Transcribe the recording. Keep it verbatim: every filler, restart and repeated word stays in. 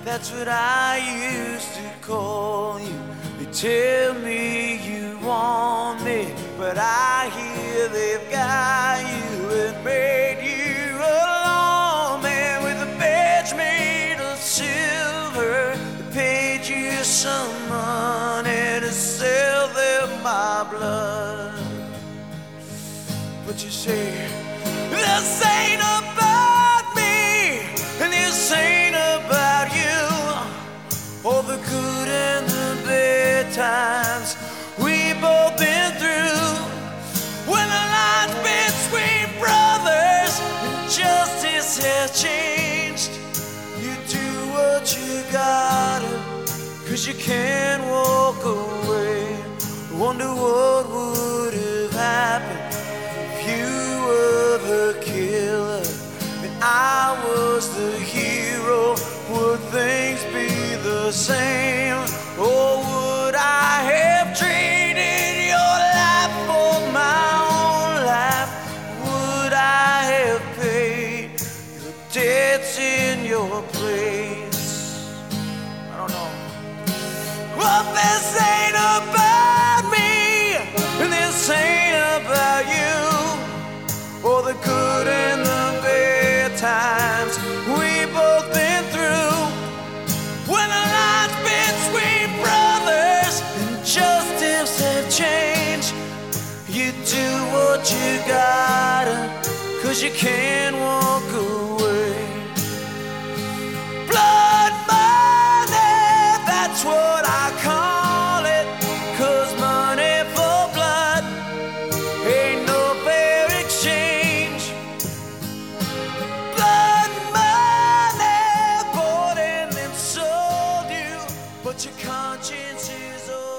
That's what I used to call you. They tell me you want me, but I hear they've got you and made you a lawman with a badge made of silver. They paid you some money to sell them my blood. But you say, this ain't about me, and this ain't about you. All the good and the bad times we both been through. When the lines between brothers and justice has changed, you do what you gotta, cause you can't walk away. Wonder what would have happened if you were the killer and I was the hero. Would things be the same, or would I have traded your life for my own life? Would I have paid the debts in your place? I don't know. Well, this ain't about me, and this ain't about you, or the good and the bad times we both been through. When the lines between brothers and justice have changed, you do what you gotta, cause you can't walk away. Blood money, that's what I call it, cause money for blood ain't no fair exchange. Blood money bought and then sold you, but your conscience is old.